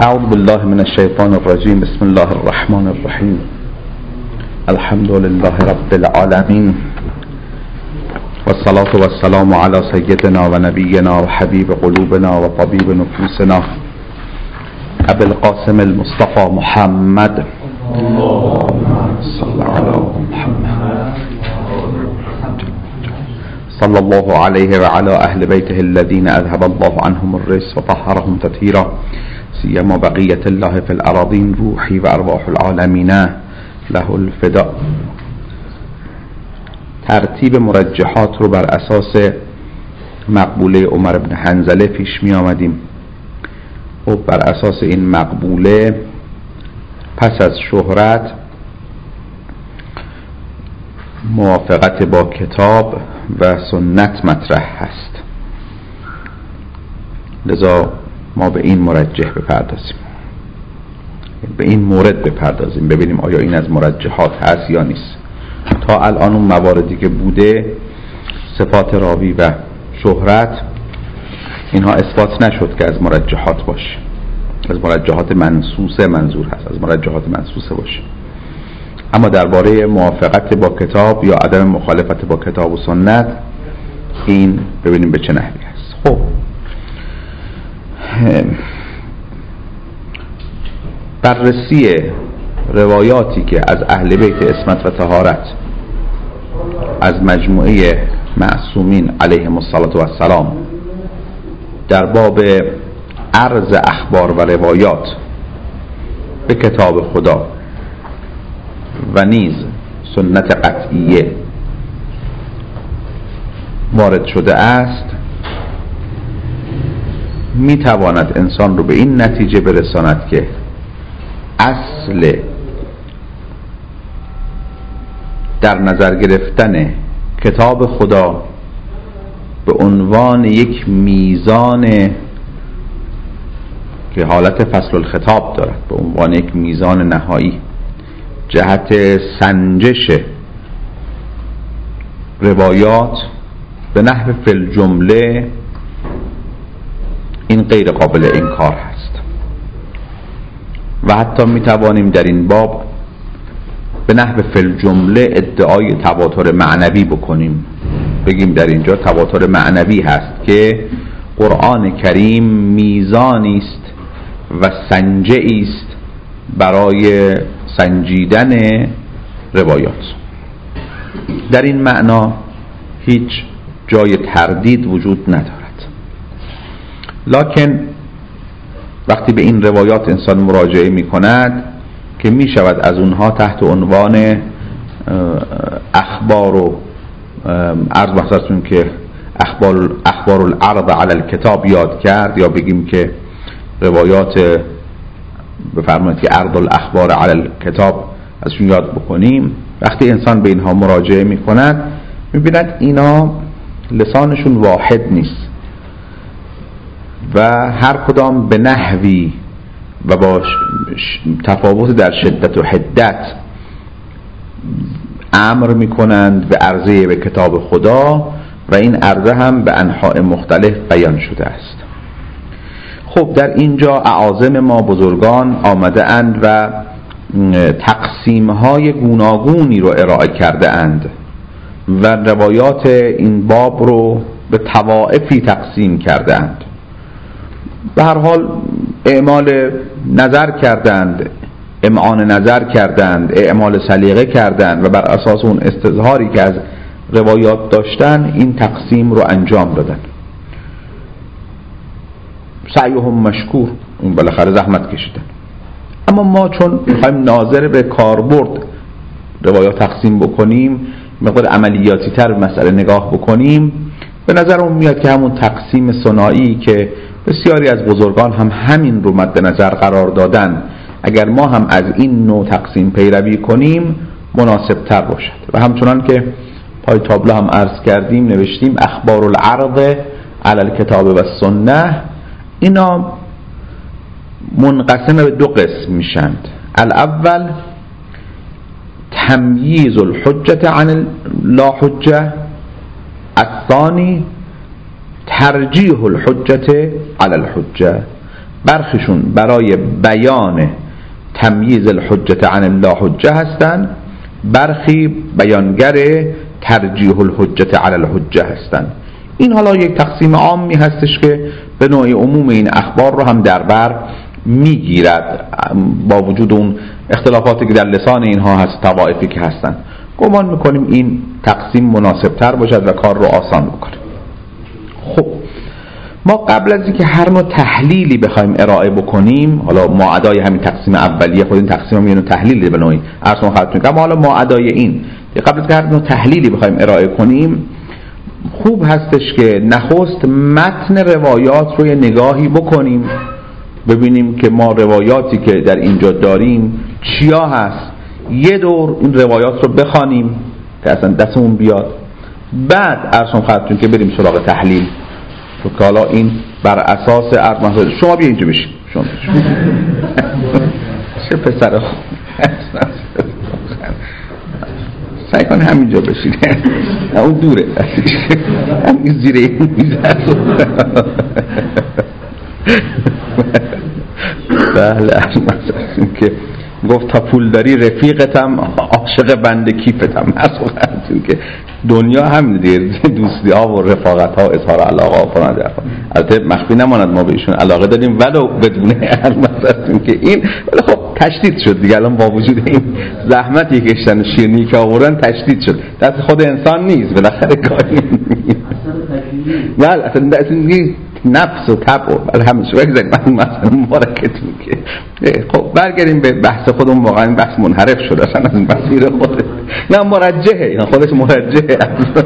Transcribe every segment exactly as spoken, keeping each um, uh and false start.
أعوذ بالله من الشيطان الرجيم. بسم الله الرحمن الرحيم. الحمد لله رب العالمين، والصلاة والسلام على سيدنا ونبينا وحبيب قلوبنا وطبيب نفوسنا أبي القاسم المصطفى محمد صلى على محمد صلى الله عليه وعلى أهل بيته الذين أذهب الله عنهم الرجس وطهرهم تطهيرا، سيما بقية الله في الأراضين، روحي وأرواح العالمين له الفداء. ترتیب مرجحات رو بر اساس مقبوله عمر بن حنظله پیش می آمدیم. و بر اساس این مقبوله پس از شهرت موافقت با کتاب و سنت مطرح هست، لذا ما به این مرجح بپردازیم، به این مورد بپردازیم، ببینیم آیا این از مرجحات هست یا نیست. تا الان اون مواردی که بوده، صفات راوی و شهرت، اینها اثبات نشد که از مرجحات باشه، از مرجحات منصوصه منظور هست، از مرجحات منصوصه باشه. اما درباره موافقت با کتاب یا عدم مخالفت با کتاب و سنت، این ببینیم به چه نحوی هست. خب بررسی روایاتی که از اهل بیت عصمت و طهارت از مجموعه معصومین علیهم السلام در باب عرض اخبار و روایات به کتاب خدا و نیز سنت قطعیه وارد شده است، می تواند انسان رو به این نتیجه برساند که اصل در نظر گرفتن کتاب خدا به عنوان یک میزان که حالت فصل الخطاب دارد، به عنوان یک میزان نهایی جهت سنجش روایات به نحو فی الجمله، این غیر قابل انکار هست. و حتی می توانیم در این باب به نحو فی الجمله ادعای تواتر معنوی بکنیم، بگیم در اینجا تواتر معنوی هست که قرآن کریم میزانی است و سنجه‌ای است برای سنجیدن روایات. در این معنا هیچ جای تردید وجود ندارد. لکن وقتی به این روایات انسان مراجعه می کند که می شود از اونها تحت عنوان اخبار و عرض محضرتون که اخبار, اخبار العرض علی الکتاب یاد کرد، یا بگیم که روایات بفرمایید که عرض الاخبار علی الکتاب ازشون یاد بکنیم. وقتی انسان به اینها مراجعه می کند می بیند اینا لسانشون واحد نیست و هر کدام به نحوی و با تفاوت در شدت و حدت امر می کنند به عرضه به کتاب خدا و این عرضه هم به انحاء مختلف بیان شده است. خب در اینجا اعاظم ما بزرگان آمده اند و تقسیم های گوناگونی رو ارائه کرده اند و روایات این باب رو به طوائفی تقسیم کرده اند. به هر حال اعمال نظر کردند، امعان نظر کردند، اعمال سلیقه کردند و بر اساس اون استظهاری که از روایات داشتن این تقسیم رو انجام دادن. سعیهم مشکور، اون بالاخره زحمت کشیدن. اما ما چون میخوایم ناظر به کاربرد روایات تقسیم بکنیم، مقدار عملیاتی تر مسئله نگاه بکنیم، به نظرمون میاد که همون تقسیم ثنایی که بسیاری از بزرگان هم همین رو مد نظر قرار دادن، اگر ما هم از این نوع تقسیم پیروی کنیم مناسب تر باشد. و همچنان که پای تابلو هم عرض کردیم، نوشتیم اخبار العرض علی الکتاب و سنه، اینا منقسم به دو قسم میشند. الاول تمییز الحجة عن لا حجة، الثانی ترجیح الحجة علی الحجة. برخیشون برای بیان تمییز الحجت عن الله حجه هستن، برخی بیانگر ترجیح الحجت علی الحجه هستن. این حالا یک تقسیم عامی هستش که به نوعی عموم این اخبار رو هم در بر میگیرد، با وجود اون اختلافاتی که در لسان اینها هست، طوائفی که هستن. گمان میکنیم این تقسیم مناسب تر باشد و کار رو آسان بکنه. خب ما قبل از اینکه هر نوع تحلیلی بخوایم ارائه بکنیم، حالا ما ادای همین تقسیم اولیه، خود این تقسیم هم یه نوع تحلیلی به نوعی ارسم خدمتتون که اما حالا ما ادای این قبل از اینکه هر نوع تحلیلی بخوایم ارائه کنیم، خوب هستش که نخست متن روایات رو یه نگاهی بکنیم، ببینیم که ما روایاتی که در اینجا داریم چیا هست، یه دور این روایات رو بخوانیم که اصلا دستمون بیاد، بعد ارسم خدمتتون که بریم سراغ تحلیل. که حالا این بر اساس عرض محضر شما بیا اینجا بشین، شما چه پسر خوب سعی کن همینجا بشین، اون دوره همین زیر این میزه. بله عرض محضر که گفت تا پول داری رفیقتم عاشق بند کیفتم. اصلا که دنیا هم دیر دوستی ها و رفاقت ها و اظهار علاقه ها فلان در البته مخفی نماند ما به ایشون علاقه داریم ولو بدونه مثلا که این، ولی خب تشدید شد دیگه الان با وجود این زحمتی که کشتن شیرینی که آوردن تشدید شد، دست خود انسان نیست بالاخره گاهی بله اصلا اصلا نفس و طبع و همین شو بگذاریم من مثلا مبارکتون که خب برگردیم به بحث خودمون. واقعا این بحث منحرف شده اصلا از مسیر خود، نه مرجحه، اینا خودش مرجحه.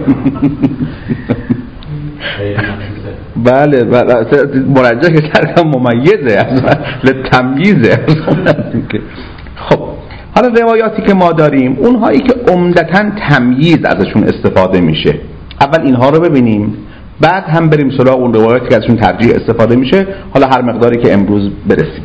بله بله مرجح که ترکم ممیزه اصلا لتمییزه. خب حالا روایاتی که ما داریم اونهایی که عمدتاً تمییز ازشون استفاده میشه، اول اینها رو ببینیم، بعد هم بریم سراغ اون روایاتی که ازشون ترجیح استفاده میشه، حالا هر مقداری که امروز برسیم.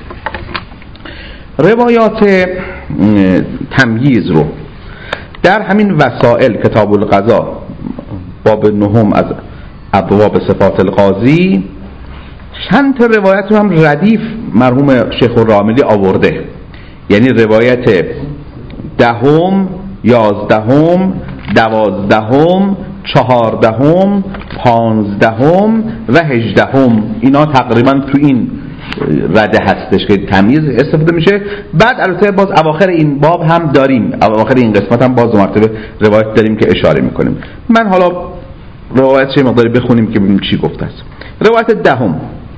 روایات تمییز رو در همین وسائل کتاب القضا باب نهم از ابواب صفات القاضی چند تا روایت رو هم ردیف مرحوم شیخ الراملی آورده، یعنی روایت دهم، یازدهم، دوازدهم، چهاردهم، پانزدهم و هجدهم، اینا تقریبا تو این رده هستش که تمییز استفاده میشه. بعد البته باز اواخر این باب هم داریم، اواخر این قسمت هم باز دو مرتبه روایت داریم که اشاره میکنیم. من حالا روایت چه مقداری بخونیم که ببینیم چی گفته است. روایت دهم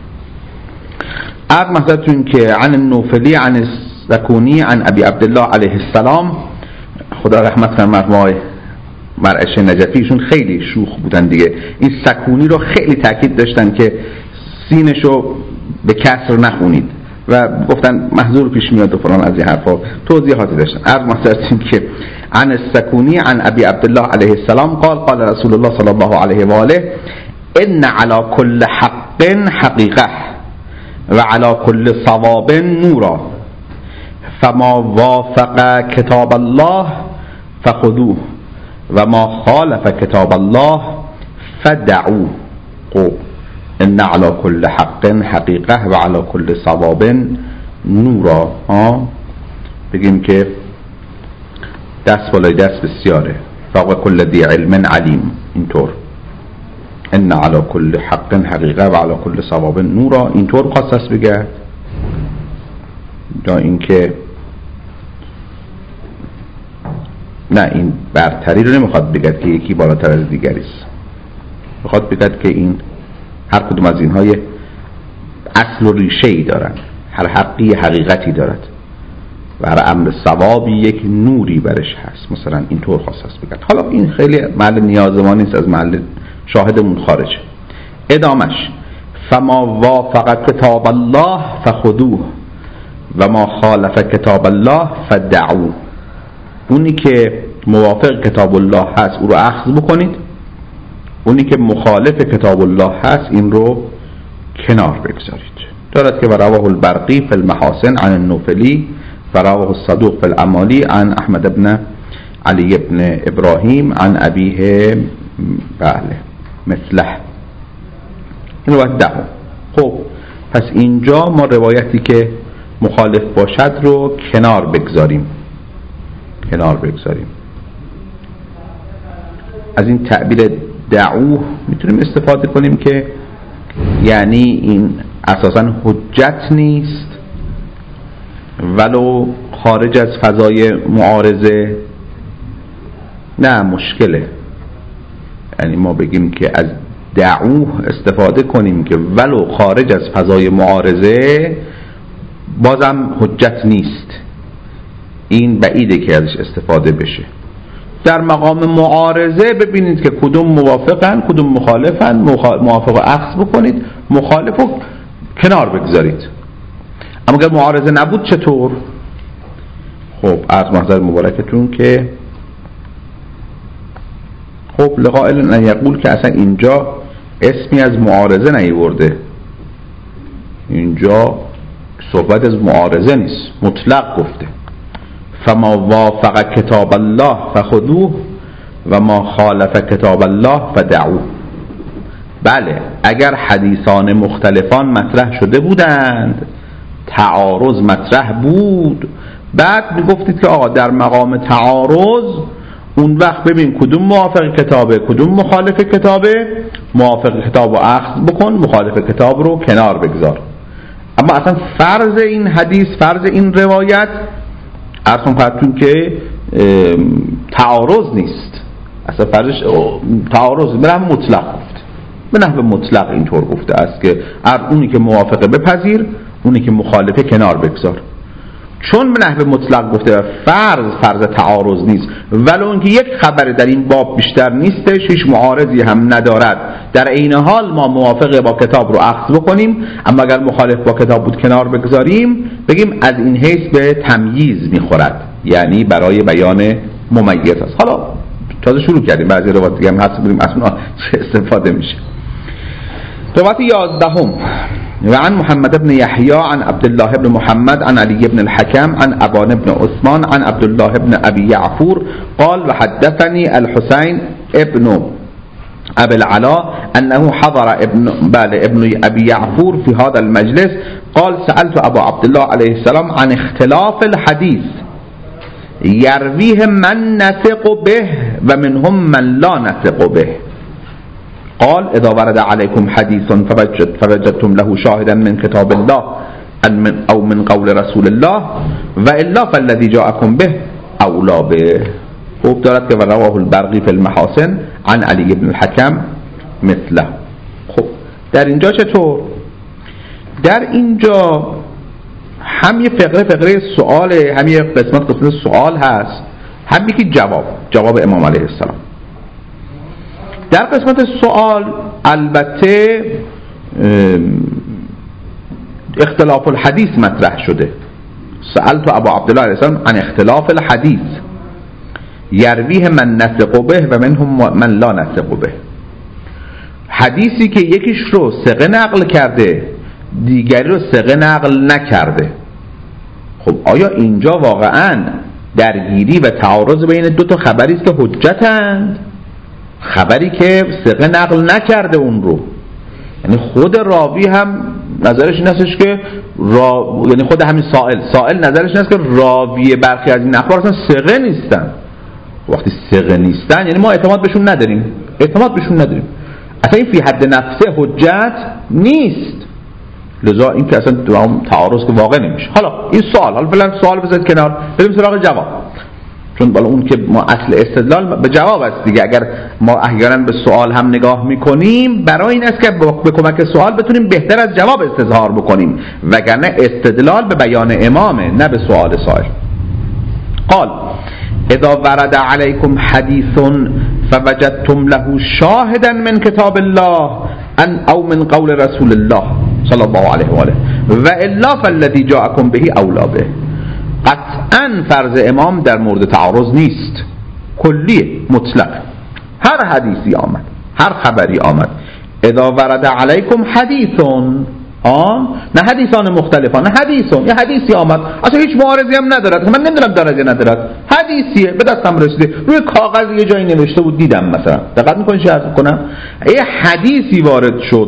عرض محضرتون که عن النوفلی عن السکونی عن ابی عبدالله علیه السلام، خدا رحمت کنه مرحوم مرعش نجفیشون خیلی شوخ بودن دیگه، این سکونی رو خیلی تاکید داشتن که سینشو به کسر نخونید و گفتن محظور پیش میاد و فلان از این حرفا توضیحاتی داشتن. عرض محضرتون که عن السکونی عن ابی عبدالله علیه السلام قال قال رسول الله صلی الله علیه و آله ان علی کل حق حقیقه و علی کل صواب نورا فما وافق کتاب الله فخذوه و ما خالف کتاب الله فدعوه. خب ان علی کل حق حقیقه و علی کل صواب نورا، ها بگیم که دست بالای دست بسیاره، فوق کل دی علم علیم، اینطور ان علی کل حق حقیقه و علی کل صواب نورا، اینطور خواست است بگه، یا اینکه نه این برتری رو نمیخواد بگد که یکی بالاتر از دیگری است، میخواد بگد که این هر کدوم از اینها اصل و ریشه ای دارن، هر حقی حقیقتی دارد و هر امر ثوابی یک نوری برش هست، مثلا اینطور خواست است بگد. حالا این خیلی محل نیاز ما نیست، از محل شاهدمون خارجه. ادامش فما وافق کتاب الله فخذوه و ما خالف کتاب الله فدعوه، اونی که موافق کتاب الله هست او رو اخذ بکنید، اونی که مخالف کتاب الله هست این رو کنار بگذارید. دارد که رواه البرقی فی المحاسن عن النوفلی و رواه الصدوق فی الامالی عن احمد بن علی بن ابراهیم عن ابیه بله مثله. این وقت دهم. خب پس اینجا ما روایتی که مخالف باشد رو کنار بگذاریم کنار بگذاریم از این تعبیر دعوه میتونیم استفاده کنیم که یعنی این اساساً حجت نیست ولو خارج از فضای معارضه نه مشکله. یعنی ما بگیم که از دعوه استفاده کنیم که ولو خارج از فضای معارضه بازم حجت نیست، این بعیده که ازش استفاده بشه. در مقام معارضه ببینید که کدوم موافقن کدوم مخالفن، موافق اخذ بکنید، مخالف رو کنار بگذارید. اما اگر معارضه نبود چطور؟ خب از محضر مبارکتون که خب لقائل ان یقول که اصلا اینجا اسمی از معارضه نیورده، اینجا صحبت از معارضه نیست، مطلق گفته فما وافق کتاب الله فخذوه و ما خالف کتاب الله فدعوه. بله اگر حدیثان مختلفان مطرح شده بودند، تعارض مطرح بود، بعد میگفتید که آقا در مقام تعارض اون وقت ببین کدوم موافق کتابه کدوم مخالف کتابه، موافق کتاب رو اخذ بکن، مخالف کتاب رو کنار بگذار. اما اصلا فرض این حدیث، فرض این روایت ارسون پرتون که تعارض نیست، اصلا فرضش تعارض به نحو مطلق گفته، به نحو مطلق اینطور گفته است که ار اونی که موافقه بپذیر، اونی که مخالفه کنار بگذار. چون به نحو مطلق گفته و فرض فرض تعارض نیست، ولو اینکه یک خبر در این باب بیشتر نیستش، هیچ معارضی هم ندارد، در عین حال ما موافقه با کتاب رو اخذ بکنیم، اما اگر مخالف با کتاب بود کنار بگذاریم، بگیم از این حیث به تمییز میخورد، یعنی برای بیان ممیز است. حالا تازه شروع کردیم، بعضی روایات دیگه هم هست ببینیم اصلا چه استفاده میشه. روایت یازدهم وعن محمد بن يحيى عن عبد الله بن محمد عن علي بن الحكم عن أبان بن عثمان عن عبد الله بن أبي يعفور قال وحدثني الحسين ابن أبي العلاء أنه حضر ابن بال ابن أبي يعفور في هذا المجلس قال سألت أبو عبد الله عليه السلام عن اختلاف الحديث يرويه من نثق به ومنهم من لا نثق به. قال إذا ورد عليكم حديث فوجد فوجدتم له شاهدا من كتاب الله أو من قول رسول الله وإلا فالذي جاءكم به أولى به. خوب دارد که رواه البرقی فی المحاسن عن علی بن الحکم مثله. خب در اینجا چطور؟ در اینجا هم یه فقره فقره سواله، هم یه قسمت قسمت سوال هست، هم یکی جواب جواب امام علیه السلام. در قسمت سوال البته اختلاف الحدیث مطرح شده. سألت ابو عبدالله علیه السلام عن اختلاف الحدیث یرویه من نثق به و منهم من لا نثق به. حدیثی که یکیش رو ثقه نقل کرده دیگری رو ثقه نقل نکرده. خب آیا اینجا واقعا درگیری و تعارض بین دو تا خبری است که حجتند؟ خبری که ثقه نقل نکرده اون رو، یعنی خود راوی هم نظرش این هستش که را... یعنی خود همین سائل سائل نظرش این است که راوی برخی از این اخبار اصلا ثقه نیستن. وقتی ثقه نیستن یعنی ما اعتماد بهشون نداریم، اعتماد بهشون نداریم، اصلا این فی حد نفسه حجت نیست. لذا این که اصلا تعارض که واقع نمیشه. حالا این سوال، حالا فعلا سوال بذارید کنار، بریم سراغ جواب، چون بالا اون که ما اصل استدلال به جواب است دیگه. اگر ما احیانا به سوال هم نگاه میکنیم برای این است که به کمک سوال بتونیم بهتر از جواب استظهار بکنیم، وگرنه استدلال به بیان امامه نه به سوال سائل. قال اذا ورد عليكم حديث فوجدتم له شاهدا من كتاب الله ان او من قول رسول الله صلى الله عليه وآله والا فالذي جاءكم به اولا به. قطعا فرض امام در مورد تعارض نیست، کلیه، مطلق. هر حدیثی آمد، هر خبری آمد، اذا ورد علیکم حدیثون، آن نه حدیثان مختلفان، نه حدیثون، یه حدیثی آمد اصلا هیچ معارضی هم ندارد، من نمیدونم دارد یا ندارد، حدیثیه به دستم رسیده، روی کاغذ یه جایی نوشته بود دیدم مثلا، دقت میکنید چه عرض کنم، یه حدیثی وارد شد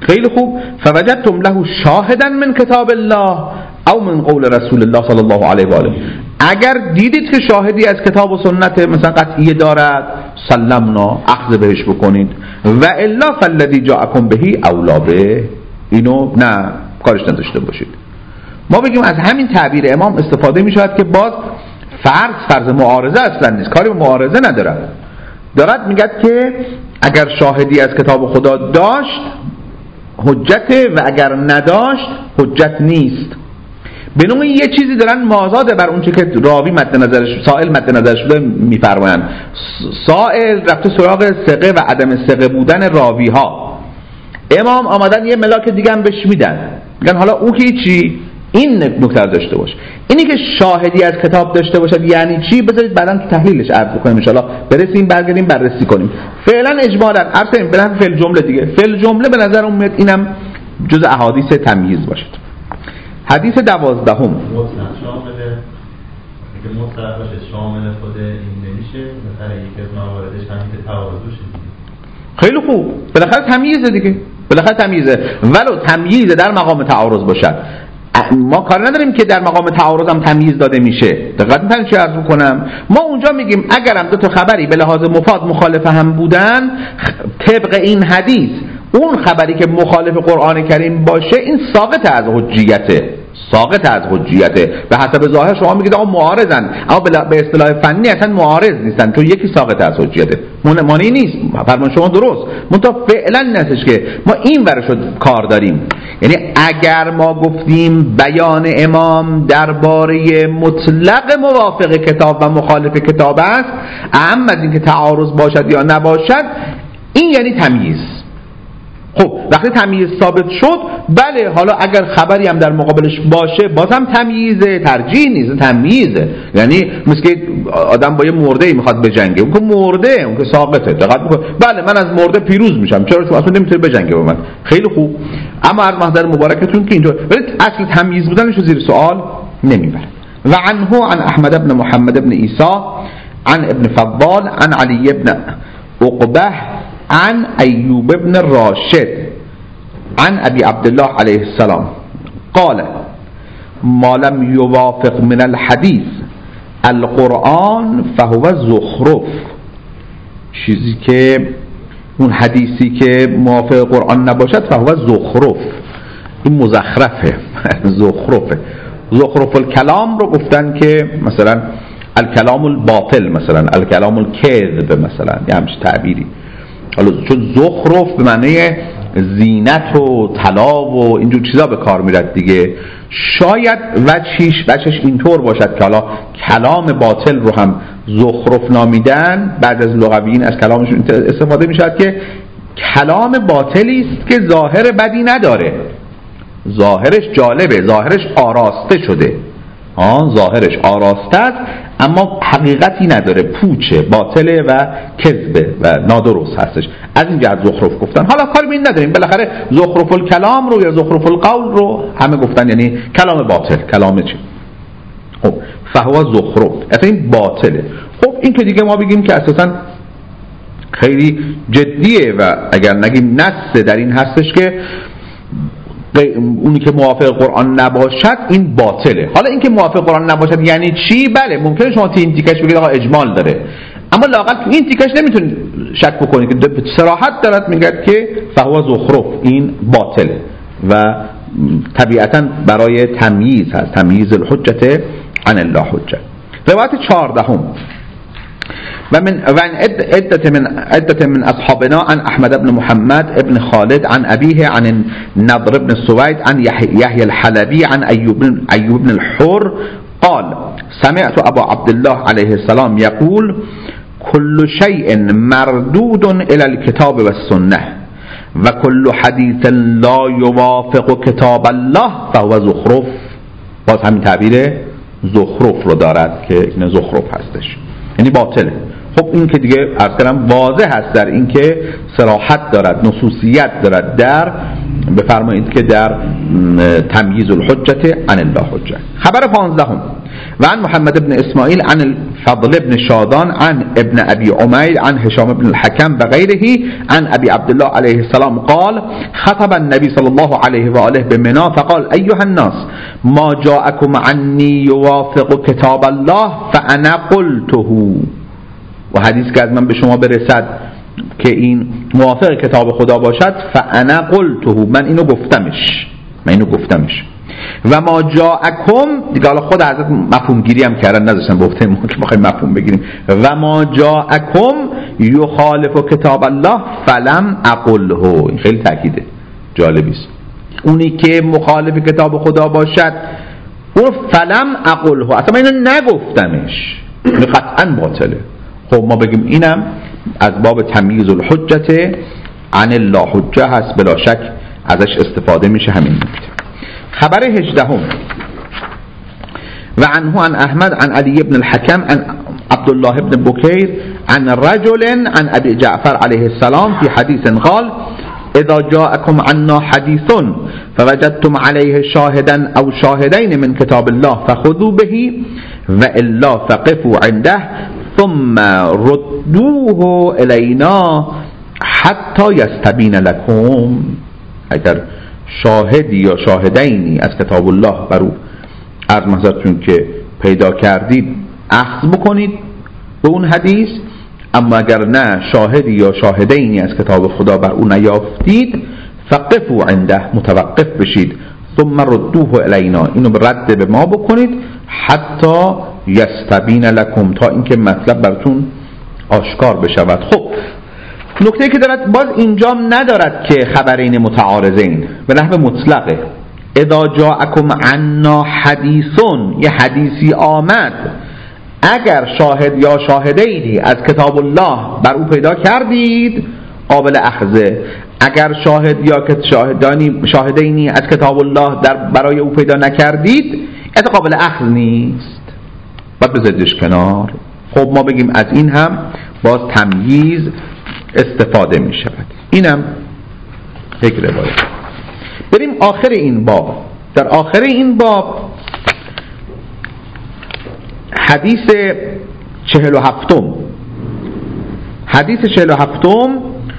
خیلی خوب. فوجدتم له شاهدا من کتاب الله او من قول رسول الله صلی الله علیه و آله، اگر دیدید که شاهدی از کتاب و سنت مثلا قطعی دارد سلمنا، اخذ بهش بکنید، و الا فالذی جاءکم بهی اولا به، اینو نه کارش نداشته باشید. ما بگیم از همین تعبیر امام استفاده می شود که باز فرض فرض معارضه اصلا نیست، کاری به معارضه ندارد، دارد میگه که اگر شاهدی از کتاب خدا داشت حجته و اگر نداشت حجت نیست. به نوعی یه چیزی دارن مازاده بر اونچه که راوی مد نظرش، سائل مد نظرش بوده میفرمایند. سائل رفته سراغ ثقه و عدم ثقه بودن راوی ها، امام آمدن یه ملاک دیگه هم بهش میدن، میگن حالا او که چی این نکته داشته باش. اینی که شاهدی از کتاب داشته باشد یعنی چی؟ بذارید بعداً تو تحلیلش عرض کنیم ان شاء الله، برسیم برگردیم بررسی کنیم. فعلا اجمالاً عرض کنیم بلند فعل جمله دیگه، فعل جمله به نظر میاد اینم جزء احادیث تمییز باشد. حدیث دوازدهم مطلق شامله، که مطلق باشه شامل خود این نمیشه، مثلا یکی از مواردش همین که تعارض باشه. خیلی خوب، بالاخره تمییزه دیگه، بالاخره تمییزه، ولو تمییز در مقام تعارض باشد. ما کار نداریم که در مقام تعارض هم تمییز داده میشه. دقت می‌کنید چه عرض کنم؟ ما اونجا میگیم اگر هم دو تا خبری به لحاظ مفاد مخالف هم بودن، طبق این حدیث اون خبری که مخالف قرآن کریم باشه این ساقط از حجیته، ساقط از حجیته. به حسب ظاهر شما میگید آقا معارضن، اما به اصطلاح فنی اصلا معارض نیستن، چون یکی ساقط از حجیته، مانعی نیست. فرمان شما درست، منتها فعلا نیستش که ما این ورشو کار داریم. یعنی اگر ما گفتیم بیان امام درباره مطلق موافق کتاب و مخالف کتاب است، اهم از اینکه تعارض باشد یا نباشد، این یعنی تمییز. خب وقتی تمییز ثابت شد، بله حالا اگر خبری هم در مقابلش باشه بازم تمییزه، ترجیح نیست، تمییزه. یعنی مثل که آدم با یه مرده میخواد بجنگه، اون که مرده، اون که ساقطه، دقت بکن، بله من از مرده پیروز میشم، چرا تو اصلا نمیتونی بجنگه با من. خیلی خوب، اما از محضر مبارکتون که اینطور، ولی اصل تمییز بودنش رو زیر سوال نمیبره. و عنه عن احمد بن محمد بن عیسی عن ابن فضال عن علی بن عقبه عن ایوب بن راشد عن ابي عبد الله عليه السلام قال ما لم يوافق من الحديث القرآن فهو زخرف. چیزی که اون حدیثی که موافق قرآن نباشد فهو زخرف، این مزخرفه. زخرفه، زخرف الکلام رو گفتن که مثلا الکلام الباطل، مثلا الکلام الکذب، مثلا یه همچین تعبیری. حالا چون زخرف به معنی زینت و طلا و اینجور چیزا به کار میرد دیگه، شاید وجهش وجهش اینطور باشد که حالا کلام باطل رو هم زخرف نامیدن. بعد از لغویین از کلامشون استفاده میشد که کلام باطلی است که ظاهر بدی نداره، ظاهرش جالبه، ظاهرش آراسته شده، آن ظاهرش آراسته است اما حقیقتی نداره، پوچه، باطله و کذبه و نادرست هستش. از این جهت زخرف گفتن. حالا کاری به این نداریم، بالاخره زخرف الکلام رو یا زخرف القول رو همه گفتن یعنی کلام باطل، کلام چی؟ خب فهو زخرف، اصلا این باطله. خب این که دیگه ما بگیم که اساسا خیلی جدیه و اگر نگیم نص در این هستش که اونی که موافق قرآن نباشد این باطله. حالا این که موافق قرآن نباشد یعنی چی؟ بله ممکنه شما تو این تیکش بگید آقا اجمال داره، اما لااقل تو این تیکش نمیتونید شک بکنید که به صراحت دارد میگه که فهو زخرف، این باطله و طبیعتا برای تمییز هست، تمییز الحجت عن الله حجه. روایت چهاردهم و من عدة من عدة من أصحابنا عن أحمد بن محمد بن خالد عن أبيه عن النضر بن السويد عن يحيى الحلبي عن أيوب أيوب بن الحر قال سمعت أبا عبد الله عليه السلام يقول كل شيء مردود إلى الكتاب والسنة وكل حديث لا يوافق كتاب الله فهو زخرف. باز همین تعبیر زخرف رو دارد که این زخرف هستش، یعنی باطله. خب این که دیگه عرض کردم واضح هست در این که صراحت دارد، نصوصیت دارد در بفرمایید که در تمییز الحجة عن الله حجة. خبر پانزدهم و عن محمد بن اسماعیل عن الفضل بن شادان عن ابن ابي عمير عن هشام بن الحكم بغيره عن ابي عبد الله عليه السلام قال خطب النبي صلى الله عليه وآله بمنى فقال أيها الناس ما جاءكم عني يوافق کتاب الله فانا قلته. و حدیث که از من به شما برسد که این موافق کتاب خدا باشد فانا قلته، من اینو گفتمش من اینو گفتمش و ما جاءکم دیگه، حالا خود حضرت مفهوم گیری هم کردن، نذاشتن گفته ما که بخوایم مفهوم بگیریم. و ما جاءکم یخالف کتاب الله فلم اقله، این خیلی تاکیده جالبی است. اونی که مخالف کتاب خدا باشد اون فلم اقله، اصلا من اینو نگفتمش، این قطعا باطله. خب ما بگیم اینم از باب تمییز الحجة عن الله حجة هست، بلا شک ازش استفاده میشه همین نکته. خبر هجدهم و عنه عن احمد عن علی بن الحكم عن عبد الله بن بكير عن رجل عن ابي جعفر عليه السلام في حديث قال اذا جاءكم عنا حديث فوجدتم عليه شاهدا او شاهدين من كتاب الله فخذوا به والا فقفوا عنده ثم ردوه الینا حتی یستبین لکم. اگر شاهدی یا شاهدینی از کتاب الله برو از محضرتون که پیدا کردید اخذ بکنید به اون حدیث، اما اگر نه شاهدی یا شاهدینی از کتاب خدا بر اون نیافتید فقفوا عنده، متوقف بشید، ثم ردوه الینا، اینو رد به ما بکنید، حتی یستبین لکم، تا اینکه مطلب براتون آشکار بشود. خب نکته که دارد باز اینجا ندارد که خبرین متعارضین، به نحو مطلقه. اذا جاءکم عنا حدیثون، یه حدیثی آمد، اگر شاهد یا شاهدینی از کتاب الله بر او پیدا کردید قابل اخذه، اگر شاهد یا شاهدانی شاهدینی از کتاب الله در برای او پیدا نکردید از قابل اخذ نیست، باید بذاریدش کنار. خب ما بگیم از این هم باز تمییز استفاده می شود. اینم یک روایت. بریم آخر این باب. در آخر این باب حدیث چهل و هفتم حدیث چهل و هفتم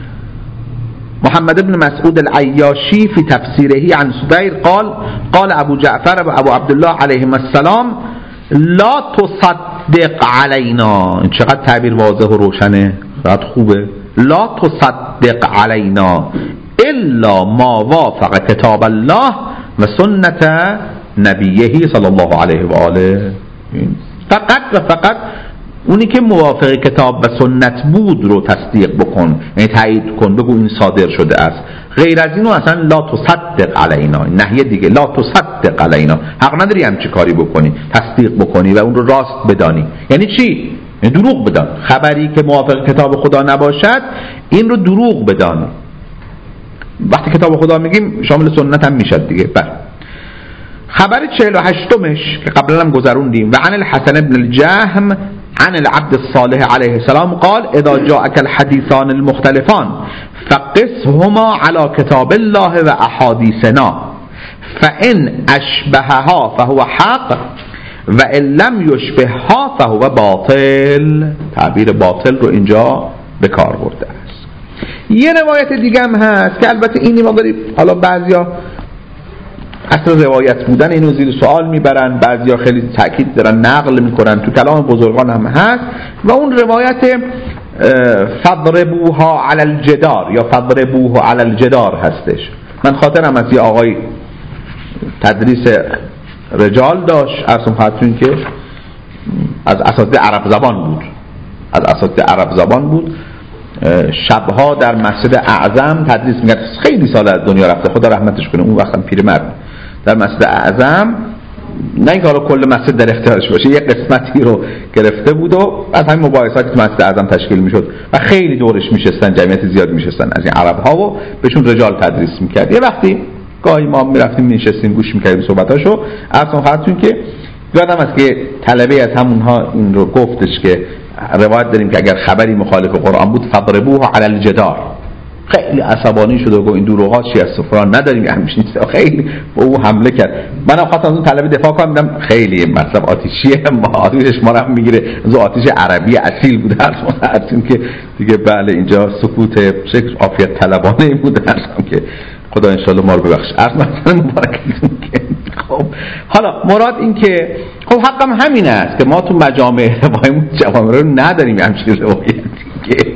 محمد بن مسعود العیاشی فی تفسیره عن سدیر قال قال ابو جعفر و ابو عبدالله علیهم السلام لا تصدق علینا. این چقدر تعبیر واضح و روشنه، چقدر خوبه. لا تصدق علینا الا ما وافق کتاب الله و سنت نبیه صلی الله علیه و آله. فقط و فقط اونی که موافق کتاب و سنت بود رو تصدیق بکن، یعنی تایید کن، بگو این صادر شده است. غیر از اینو اصلا لا تصدق علینا، نهیه دیگه، لا تصدق علینا، حق نداری همچی کاری بکنی، تصدیق بکنی و اون رو راست بدانی. یعنی چی؟ یعنی دروغ بدان. خبری که موافق کتاب خدا نباشد این رو دروغ بدان. وقتی کتاب خدا میگیم شامل سنت هم میشد دیگه. بله. خبر چهل و هشتمش که قبلا هم گذروندیم و عن الحسن بن الجهم عن العبد الصالح عليه السلام قال اذا جاءك الحديثان المختلفان فقسهما على كتاب الله و احاديثنا فان اشبهها فهو حق و ان لم یشبهها فهو باطل. تعبیر باطل رو اینجا به کار برده است. یه روایت دیگه هم هست که البته اینی ما داریم، حالا بعضیا اصل روایت بودن اینو زیر سوال میبرن، بعضیا خیلی تاکید دارن نقل میکنن، تو کلام بزرگان هم هست، و اون روایت فضربوها علی الجدار یا فضربوه علی الجدار هستش. من خاطرم از یه آقای تدریس رجال داشت، ارسم خاطرین که از اساتید عرب زبان بود از اساتید عرب زبان بود شبها در مسجد اعظم تدریس میکرد. خیلی سال از دنیا رفته، خدا رحمتش کنه، اون وقتم پیرمرد. در مسجد اعظم، نه اینکه حالا کل مسجد در اختیارش باشه، یک قسمتی رو گرفته بود و از همین مباحثاتی که مسجد اعظم تشکیل میشد و خیلی دورش میشستن، جمعیت زیاد میشستن از این عرب ها و بهشون رجال تدریس میکرد. یه وقتی گاهی ما میرفتیم میشستیم گوش میکردیم صحبتاشو. اصلا خاطرتون که یادم است که طلبه از همونها این رو گفتش که روایت داریم که اگر خبری مخالف قرآن بود فضربوه علی الجدار، خیلی عصبانی شد و گفت این دروغا چی است، فلان نداریم همچین چیزا، خیلی به او حمله کرد. منم خواستم از اون طلبه دفاع کنم، دیدم خیلی مطلب آتیشیه، ما آتیشش ما رو میگیره، از آتیش عربی اصیل بود هرچون که دیگه بله اینجا سکوت شکل عافیت طلبانه بود هرچون که خدا ان شاءالله ما رو ببخشه. عرض مثلا مبارکتون که خب حالا مراد این که خب حقم همین است که ما تو مجامع روایمون جوامع رو نداریم همچین روایتی که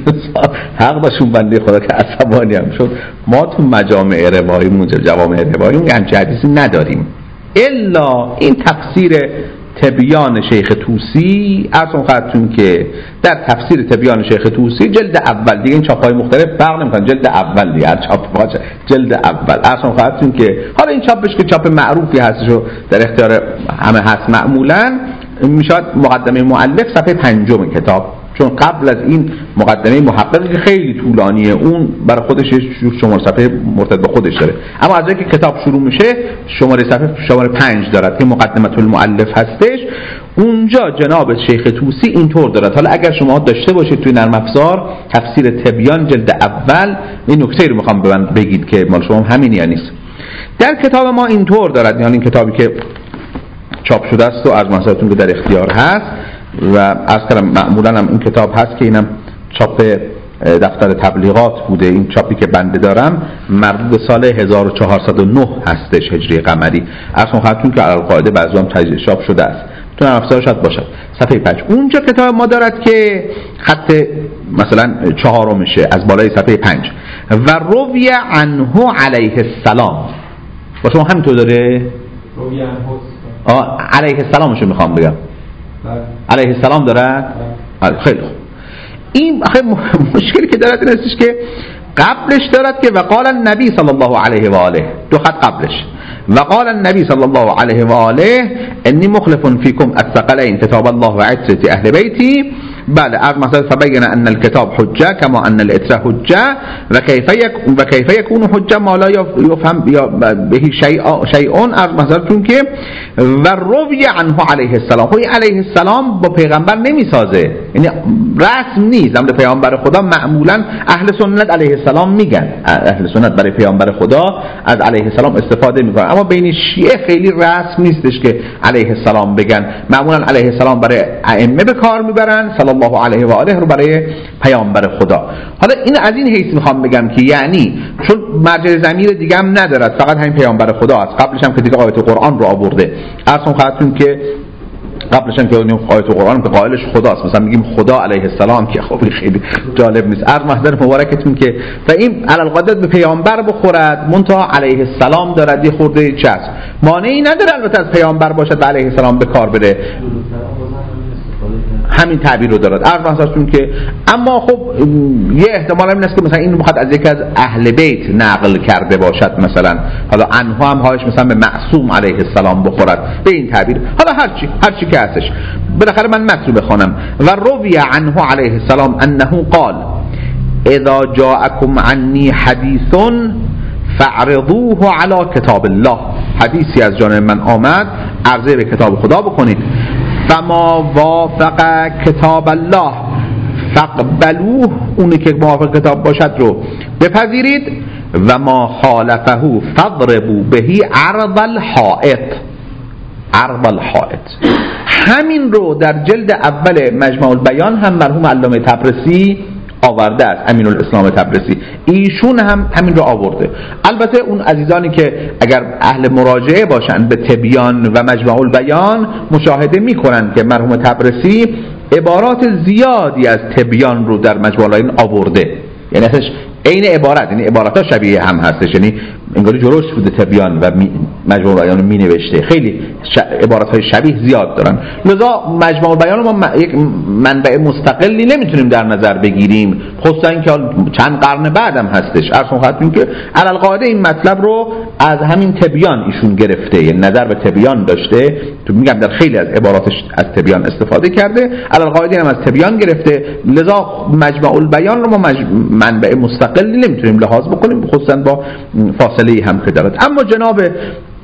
حق داشتون بنده خدا که عصبانی هم شد. ما تو مجامع روایمون جوامع روایمون همچین حدیثی نداریم الا این تفسیر تبیان شیخ طوسی. اصلا خدتون که در تفسیر تبیان شیخ طوسی جلد اول دیگه، این چاپ‌های مختلف فرق نمی‌کنه، جلد اول دیگه هر چاپ باشه جلد اول. اصلا خدتون که حالا این چاپش که چاپ معروفی هستش و در اختیار همه هست معمولاً، میشد مقدمه مؤلف صفحه پنجم کتاب، چون قبل از این مقدمه محقق که خیلی طولانیه اون برای خودش شماره صفحه مرتبط به خودش داره، اما از اینکه کتاب شروع میشه شماره صفحه شماره پنج دارد که مقدمه المؤلف هستش. اونجا جناب شیخ طوسی اینطور دارد. حالا اگر شما داشته باشید توی نرم افزار تفسیر تبیان جلد اول، این نکته رو میخوام به من بگید که مال شما همین یا نیست. در کتاب ما اینطور دارد، یعنی این کتابی که چاپ شده است و از منصبتون که در اختیار هست و از کلم معمولا هم این کتاب هست که اینم چاپ دفتر تبلیغات بوده. این چاپی که بنده دارم مربوط به سال هزار و چهارصد و نه هستش هجری قمری. اصلا خاطرتون که القاعده بعضی هم تجزیه چاپ شده است، تو نفسار شاید باشد صفحه پنج. اونجا کتاب ما دارد که خط مثلا چهارمشه از بالای صفحه پنج، و روی عنه علیه السلام. با شما همینطور داره؟ روی عنه آه علیه السلامشو میخوام بگم. علیه السلام دارد؟ خیلی خوب. این مشکلی که دارد این استش که قبلش دارد که وقال النبی صلی الله علیه و آله، دو خط قبلش، وقال النبی صلی الله علیه و آله انی مخلف فیکم الثقلین کتاب الله و عترة اهل بیتی. بله از مثلا فبین ان الكتاب حجه کما ان العترة حجه و کیف یکون و کیف یکون حجه ما لا یفهم به شیء شیء. از مثلا چون که و روی عنه علیه السلام، خب علیه السلام با پیغمبر نمیسازه، یعنی رسم نیست. امر پیامبر خدا معمولا اهل سنت علیه السلام میگن، اهل سنت برای پیامبر خدا از علیه السلام استفاده میکنن، اما بین شیعه خیلی رسم نیستش که علیه السلام بگن. معمولا علیه السلام برای ائمه به کار میبرن، صلی الله علیه و آله رو برای پیامبر خدا. حالا این از این حیث میخوام بگم که یعنی چون مرجع ضمیر دیگه هم ندارد، فقط همین پیامبر خدا است. قبلش هم که دیگه آیت قرآن رو آورده، اصلا خاطرتون که قبلش هم که اون آیت قرآن که قائلش خداست، مثلا میگیم خدا علیه السلام که خب خیلی جالب نیست. عرض محضر مبارکتون که و این علل قدرت به پیامبر بخورد منتها علیه السلام دارد یه خورده چسب، مانعی نداره البته از پیامبر باشد علیه السلام به کار بره، همین تعبیر رو دارد. عرض محضرتون که اما خب یه احتمال هم است که مثلا این میخواد از یکی از اهل بیت نقل کرده باشد، مثلا حالا عنه هم هایش مثلا به معصوم علیه السلام بخورد به این تعبیر. حالا هرچی هرچی که هستش، بالاخره من متن بخوانم. و روی عنه علیه السلام انه قال اذا جاءكم عني حدیث فاعرضوه على کتاب الله. حدیثی از جانب من آمد عرضه به کتاب خدا بکنید. فما وافق کتاب الله فقبلوه، اونی که موافق کتاب باشد رو بپذیرید. و ما خالفه فضربوا بهی عرض الحائط. عرض الحائط همین رو در جلد اول مجمع البیان هم مرحوم علامه طبرسی آورده است، امین الاسلام طبرسی، ایشون هم همین رو آورده. البته اون عزیزانی که اگر اهل مراجعه باشن به تبیان و مجمع البیان مشاهده میکنن که مرحوم طبرسی عبارات زیادی از تبیان رو در مجمع البیان آورده، یعنی اصلا عین عبارت، یعنی عبارات ها شبیه هم هستش، یعنی انگاری جلوش بوده تبیان و مجموع البیان می نوشته، خیلی ش... عبارات های شبیه زیاد دارن. لذا مجموع البیان ما م... یک منبع مستقلی نمیتونیم در نظر بگیریم، خصوصا اینکه چند قرن بعدم هستش. اصلا خاطرین که علی القاعده این مطلب رو از همین تبیان ایشون گرفته، یعنی نظر به تبیان داشته، تو میگم در خیلی از عباراتش از تبیان استفاده کرده، علی القاعده هم از تبیان گرفته. لذا مجمع البیان رو ما مج... منبع مستقلی نمیتونیم لحاظ بکنیم، خصوصا با فاصله هم که دارد. اما جناب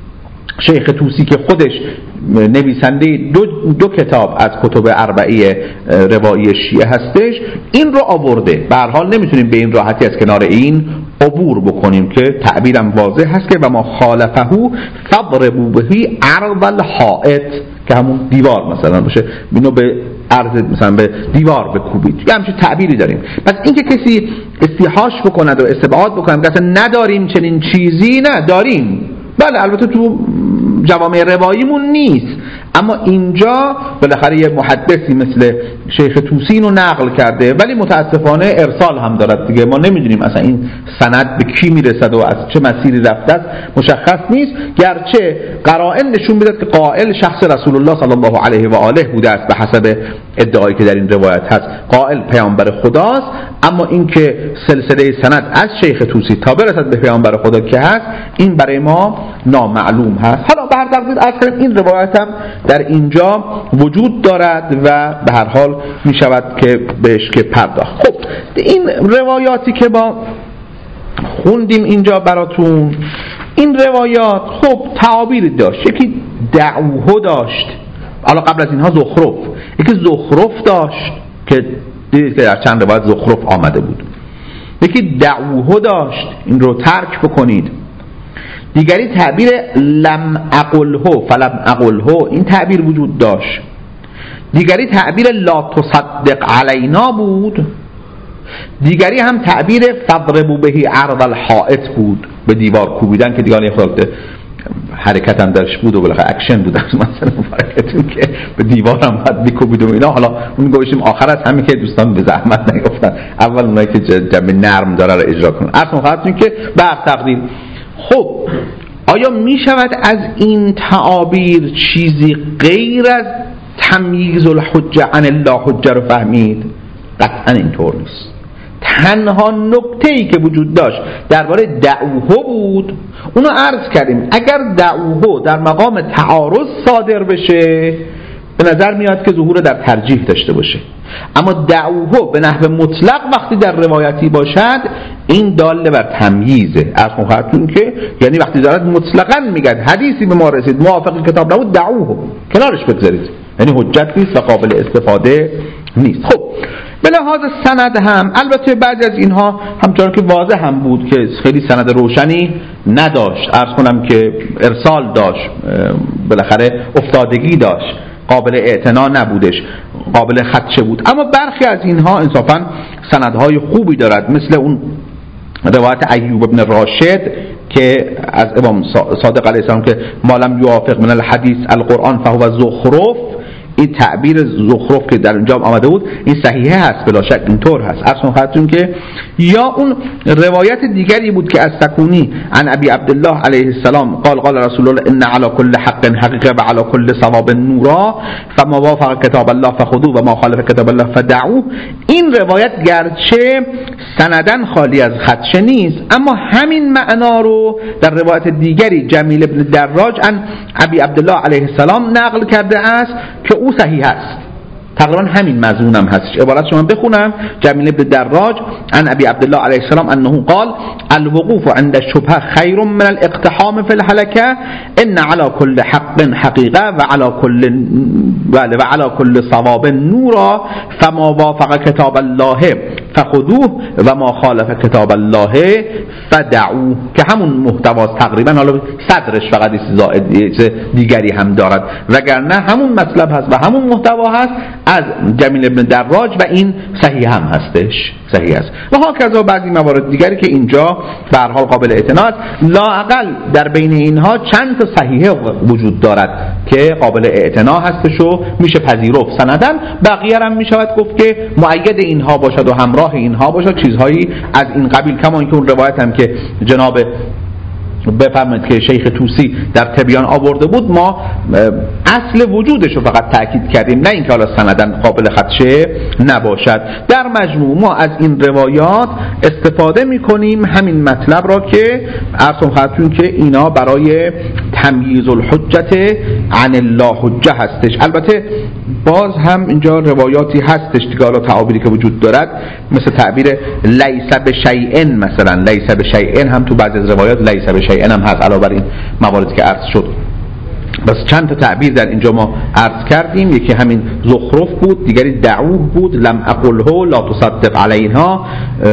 شیخ طوسی که خودش نویسنده دو, دو کتاب از کتب اربعه روایی شیعه هستش این رو آورده. به هر حال نمیتونیم به این راحتی از کنار این عبور بکنیم که تعبیرم واضح هست که و ما خالفه فضربوا به عرض الحائط، که همون دیوار مثلا باشه، اینو به عرض مثلا به دیوار بکوبید، یه همچین تعبیری داریم. پس اینکه کسی استیحاش بکند و استبعاد بکند که اصلا نداریم چنین چیزی، نه داریم، بله البته تو جوامع رواییمون نیست، اما اینجا بالاخره یه محدثی مثل شیخ طوسی رو نقل کرده، ولی متاسفانه ارسال هم دارد دیگه. ما نمیدونیم اصلا این سند به کی میرسد و از چه مسیری رفته است، مشخص نیست، گرچه قرائن نشون میداد که قائل شخص رسول الله صلی الله علیه و آله بوده است به حسب ادعایی که در این روایت هست. قائل پیامبر خداست، اما اینکه سلسله سند از شیخ طوسی تا برسد به پیامبر خدا که هست، این برای ما نامعلوم هست. حالا به هر تقدیر اصلا این روایت هم در اینجا وجود دارد و به هر حال می شود که بهش که پرداخت. خب این روایاتی که با خوندیم اینجا براتون، این روایات خب تعابیر داشت. یکی دعوه داشت، حالا قبل از اینها زخرف، یکی زخرف داشت که دیدید که در چند روایت زخرف آمده بود، یکی دعوه داشت این رو ترک بکنید، دیگری تعبیر لم اقله فلم اقله، این تعبیر وجود داشت، دیگری تعبیر لا تصدق علینا بود، دیگری هم تعبیر فضربوا به عرض الحائط بود، به دیوار کوبیدن، که دیگه یه خورده حرکت هم درش بود و بالاخره اکشن بود مثلا حرکتون که به دیوار هم باید بکوبید و اینا. حالا اون گوشیم آخر از همین که دوستان به زحمت نیفتن، اول اونایی که جنبه نرم داره رو اجرا کنن. اصلا خواهدتون که به تقدیر. خب آیا می شود از این تعابیر چیزی غیر از تمییز الحجه عن الله حجه رو فهمید؟ قطعا اینطور نیست. تنها نکته‌ای که وجود داشت درباره دعوه بود، اونو عرض کردیم. اگر دعوه در مقام تعارض صادر بشه به نظر میاد که ظهور در ترجیح داشته باشه، اما دعوه به نحو مطلق وقتی در روایتی باشد این داله بر تمییزه. از خواهدتون که یعنی وقتی دارد مطلقاً میگد حدیثی به ما رسید موافق کتاب نبود، دعوه کنارش بگذارید، یعنی حجت نیست و قابل استفاده نیست. خب به لحاظ سند هم البته بعضی از اینها همچنان که واضح هم بود که خیلی سند روشنی نداشت، عرض کنم که ارسال داشت، بالاخره افتادگی داشت، قابل اعتنا نبودش، قابل خدشه بود. اما برخی از اینها انصافاً سندهای خوبی دارد، مثل اون روایت ایوب ابن راشد که از امام صادق علیه السلام که مالم یوافق من الحدیث القرآن فهو زخرف، این تعبیر زخرف که در اینجا آمده بود این صحیحه هست، بلا شک اینطور هست. اصلا خاطرون که یا اون روایت دیگری بود که از سکونی عن ابی عبدالله علیه السلام قال قال رسول الله ان علی کل حق حقیقه و علی کل صواب نورا فما وافق کتاب الله فخذوه و ما خالف کتاب الله فدعوه. این روایت گرچه سندن خالی از خدشه نیست، اما همین معنا رو در روایت دیگری جمیل ابن دراج عن ابی عبدالله علیه السلام نقل کرده است که او صحیح است، تقریبا همین مضمون هم هست. عبارت شما بخونم: جمیل ابن دراج عن ابی عبدالله علیه السلام انه قال الوقوف عند الشبهه خیر من الاقتحام في الهلكه ان على كل حق حقیقه و على كل بله و على كل صواب نورا فما وافق کتاب الله فخذوه و ما خالف کتاب الله فدعوه، که همون محتواست تقریبا، حالا صدرش فقط زائد دیگری هم دارد، وگرنه همون مطلب هست و همون محتوا هست از جمیل ابن دراج و این صحیح هم هستش، صحیح است. و هاکذا بعضی موارد دیگری که اینجا به هر حال قابل اعتنا است، لااقل در بین اینها چند تا صحیحه وجود دارد که قابل اعتنا هستش و میشه پذیرفت سندن. بقیه هم میشود گفت که مؤید اینها باشد و همراه اینها باشد، چیزهایی از این قبیل، کما اینکه اون روایت هم که جناب بفرمایید که شیخ طوسی در تبیان آورده بود، ما اصل وجودش رو فقط تأکید کردیم، نه اینکه حالا سندن قابل خدشه نباشد. در مجموع ما از این روایات استفاده میکنیم همین مطلب را که ارسم خدمتتون که اینا برای تمییز الحجت عن الله حجه هستش. البته باز هم اینجا روایاتی هستش دیگه، حالا تعابیری که وجود دارد مثل تعبیر لیس بشیئن، مثلا لیس بشیئن هم تو بعضی از روایات لیس بشیئن هم هست، علاوه بر این مواردی که عرض شد. بس چند تا تعبیر در اینجا ما عرض کردیم، یکی همین زخرف بود، دیگری دعوه بود، لم اقله لا تصدق علیها،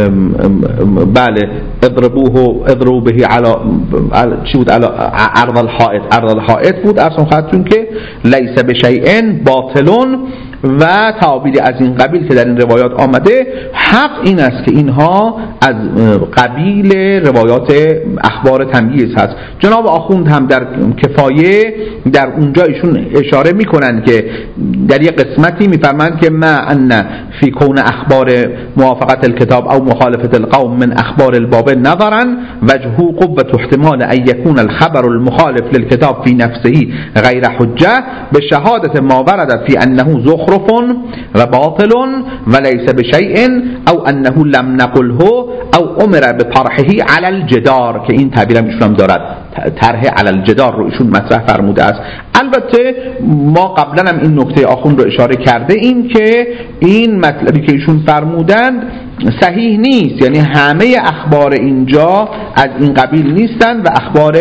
بله اضربوه اضربوا به علی چی بود، علی عرض الحائط، عرض الحائط بود. اصلا خاطرون که لیس بشیء باطلون و تعابیر از این قبیل که در این روایات آمده. حق این است که اینها از قبیل روایات اخبار تمییز هست. جناب آخوند هم در کفایه در اونجا ایشون اشاره میکنن که در یک قسمتی میفرمایند که ما ان فی کون اخبار موافقت الکتاب او مخالفت القوم من اخبار الباب نظرا وجه قوة احتمال ان یکون الخبر المخالف للکتاب فی نفسه غیر حجه به شهادت ما ورد فی انه زخرف و باطل و لیس بشیء او انه لم نقله او امر بطرحه علی الجدار، که این تعبیر هم ایشون هم دارد، طرح علی الجدار رو ایشون مطرح فرموده است. البته ما قبلا هم این نکته آخوند رو اشاره کرده، این که این مطلبی که ایشون فرمودند صحیح نیست، یعنی همه اخبار اینجا از این قبیل نیستند و اخبار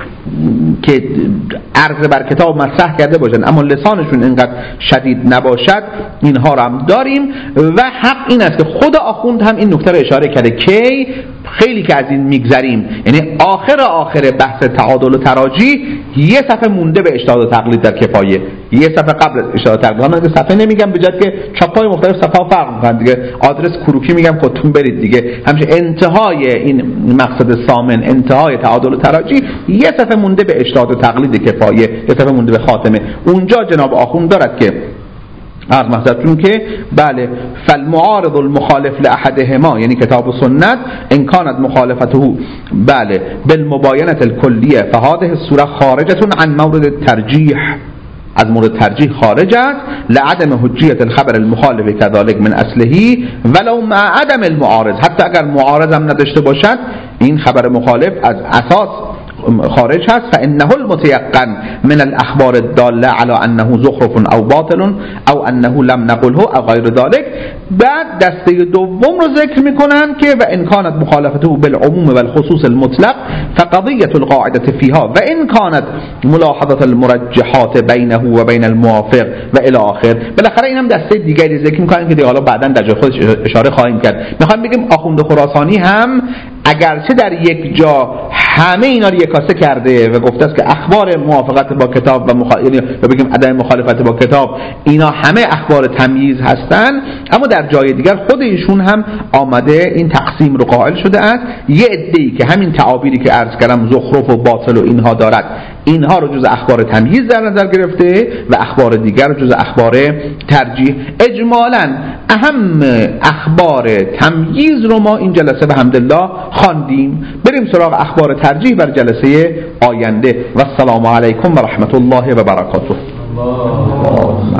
که عرض بر کتاب مطرح کرده باشن اما لسانشون اینقدر شدید نباشد اینها رو هم داریم. و حق این است که خود آخوند هم این نکته رو اشاره کرده که خیلی که از این میگذریم، یعنی آخر آخر بحث تعادل و تراجی یه صفحه مونده به اجتهاد و تقلید در کفایه، یه صفحه قبل از اجتهاد و تقلید. من صفحه نمیگم به جد که چاپای مختلف صفحه فرق می‌کنن دیگه، آدرس کروکی میگم خودتون برید دیگه. همیشه انتهای این مقصد سامن، انتهای تعادل و تراجی، یه صفحه مونده به اجتهاد و تقلید کفایه، یه صفحه مونده به خاتمه. اونجا جناب آخوند دارد که از مقصدتون که بله فالمعارض المخالف لاحدهما، یعنی کتاب و سنت، ان كانت مخالفته بله بالمباینه الکلیه فهذه الصوره خارجه عن مورد الترجیح، از مورد ترجیح خارج است، لعدم حجیت الخبر المخالف كذلك من اصله ولو مع عدم المعارض، حتی اگر معارض هم نداشته باشد این خبر مخالف از اساس خارج هست. فانه المتيقن من الاخبار الداله على انه زخرف او باطل او انه لم نقله او غیر ذلك. بعد دسته دوم رو ذکر میکنن که و ان كانت مخالفته بالعموم والخصوص المطلق فقضيه القاعده فيها و ان كانت ملاحظه المرجحات بينه و بين الموافق و الی آخر. بالاخره اینم دسته دیگری ذکر میکنن که دیگه حالا بعداً در جای خودش اشاره خواهیم کرد. میخوام بگیم آخوند خراسانی هم اگرچه در یک جا همه اینا رو یکاسه کرده و گفته است که اخبار موافقت با کتاب و مخ... یعنی بگیم عدم مخالفت با کتاب اینا همه اخبار تمییز هستن، اما در جای دیگر خود ایشون هم آمده این تقسیم رو قائل شده است. یه عده‌ای که همین تعابیری که عرض کردم زخرف و باطل و اینها دارد، اینها رو جز اخبار تمییز در نظر گرفته و اخبار دیگر رو جز اخبار ترجیح. اجمالاً اهم اخبار تمییز رو ما این جلسه به حمدالله خواندیم. بریم سراغ اخبار ترجیح بر جلسه آینده. و السلام علیکم و رحمت الله و برکاته.